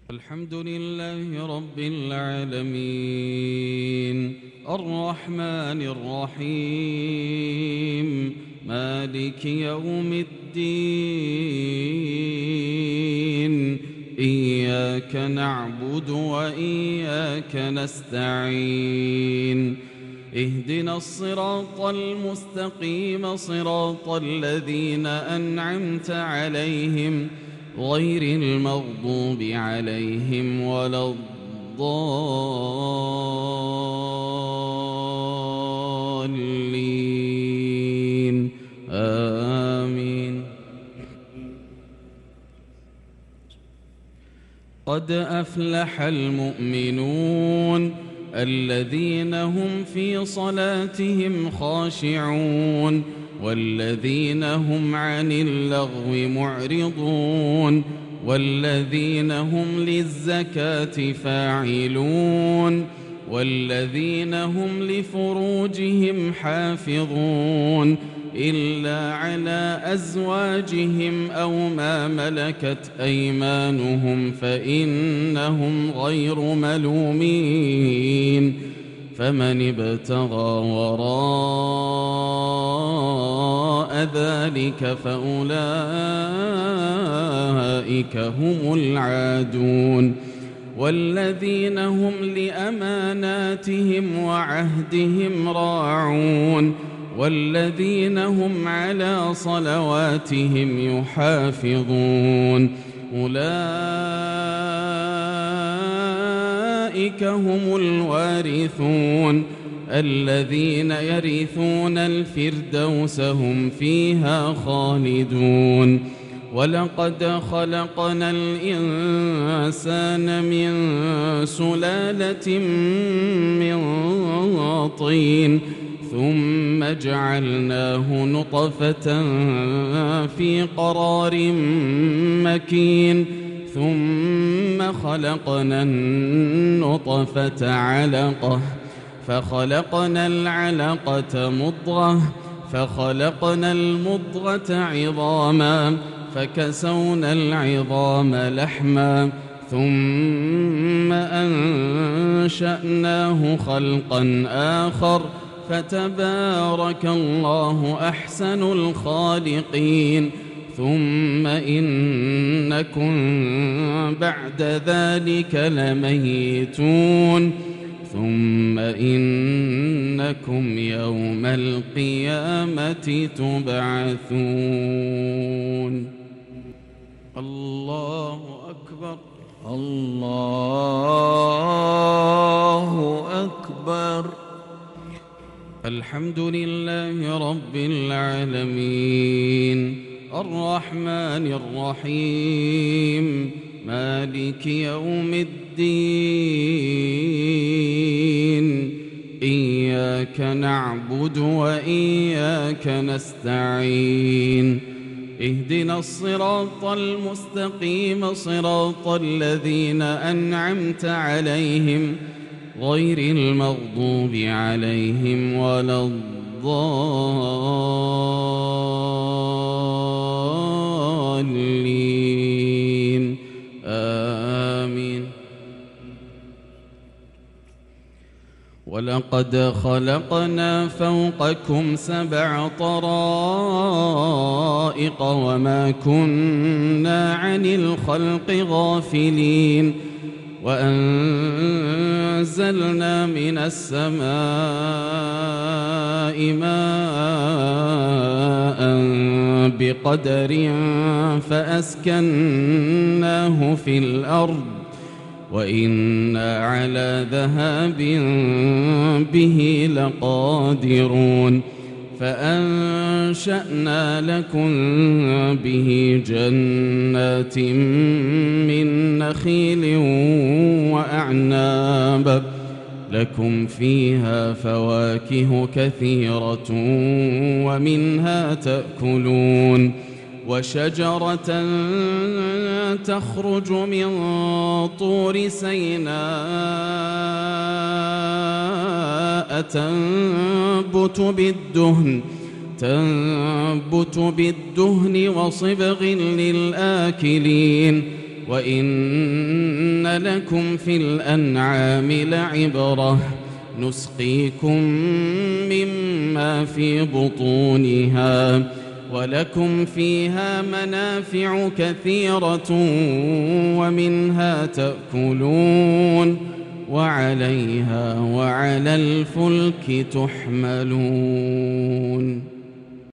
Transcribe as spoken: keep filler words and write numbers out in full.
الحمد لله رب العالمين الرحمن الرحيم مالك يوم الدين إياك نعبد وإياك نستعين اهدنا الصراط المستقيم صراط الذين أنعمت عليهم غير المغضوب عليهم ولا الضالين آمين. قد أفلح المؤمنون الذين هم في صلاتهم خاشعون والذين هم عن اللغو معرضون والذين هم للزكاة فاعلون والذين هم لفروجهم حافظون إلا على أزواجهم أو ما ملكت أيمانهم فإنهم غير ملومين فمن ابتغى وراء ذلك فأولئك هم العادون والذين هم لأماناتهم وعهدهم راعون والذين هم على صلواتهم يحافظون أولئك هم الوارثون الذين يرثون الفردوس هم فيها خالدون ولقد خلقنا الإنسان من سلالة من طين ثم جعلناه نطفة في قرار مكين ثم خلقنا النطفة علقة فخلقنا العلقة مضغة فخلقنا المضغة عظاما فكسونا العظام لحما ثم أنشأناه خلقا آخر فتبارك الله أحسن الخالقين ثم إنكم بعد ذلك لميتون ثم إنكم يوم القيامة تبعثون. الله أكبر الله أكبر. الحمد لله رب العالمين الرحمن الرحيم مالك يوم الدين إياك نعبد وإياك نستعين اهدنا الصراط المستقيم صراط الذين أنعمت عليهم غير المغضوب عليهم ولا الضالين آمين. ولقد خلقنا فوقكم سبع طرائق وما كنا عن الخلق غافلين وأنزلنا من السماء ماء بقدر فأسكناه في الأرض وإنا على ذهاب به لقادرون فأنشأنا لكم به جنات من نخيل وأعناب لكم فيها فواكه كثيرة ومنها تأكلون وشجرة تخرج من طور سيناء تنبت بالدهن تنبت بالدهن وصبغ للآكلين وإن لكم في الأنعام لعبرة نسقيكم مما في بطونها ولكم فيها منافع كثيرة ومنها تأكلون وعليها وعلى الفلك تحملون.